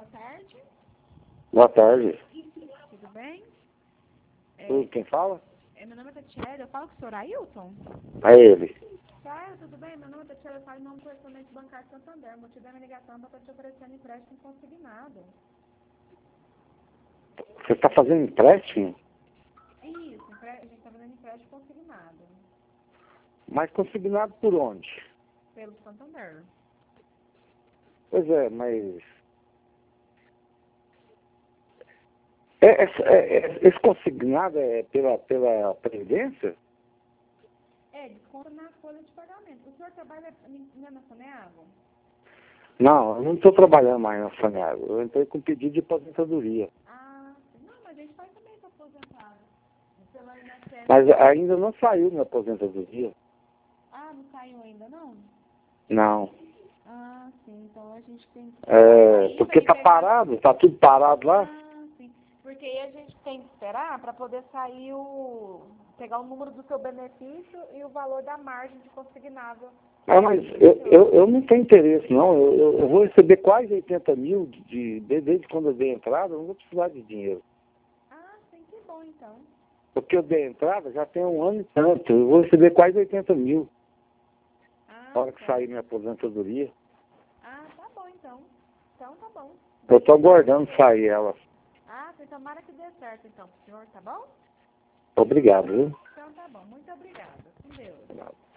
tarde. Boa tarde. Tudo bem? Quem fala? Meu nome é Tatiana, eu falo com o senhor Ailton. É ele. Claro, tudo bem? Meu nome é Tatiana, eu falo em nome do correspondente bancário Santander. O motivo da minha ligação é para te oferecendo empréstimo consignado. Você está fazendo empréstimo? Isso, a gente está fazendo empréstimo consignado Mas consignado por onde? pelo Santander. Pois é, mas... esse consignado é pela Previdência? Desconto na folha de pagamento. O senhor trabalha na Saneago? Não, eu não estou trabalhando mais na Saneago. Eu entrei com pedido de aposentadoria. Ah, não, mas a gente faz também para aposentado. Pela INSS. Mas ainda não saiu minha aposentadoria. Ah, não saiu ainda não? Não. Ah, sim, então a gente tem que Porque tá parado, tá tudo parado lá. Ah, sim. Porque aí a gente tem que esperar para poder sair pegar o número do seu benefício e o valor da margem de consignado. Mas eu não tenho interesse, não. Eu vou receber quase 80 mil desde quando eu dei entrada, eu não vou precisar de dinheiro. Ah, sim, que bom então. Porque eu dei entrada já tem um ano e tanto. Eu vou receber quase 80 mil na hora que sair minha aposentadoria. Ah, tá bom então. Então tá bom. Eu estou aguardando sair ela. Ah, sim, tomara que dê certo então pro senhor, tá bom? Obrigado, viu? Então tá bom. Muito obrigada. Com Deus.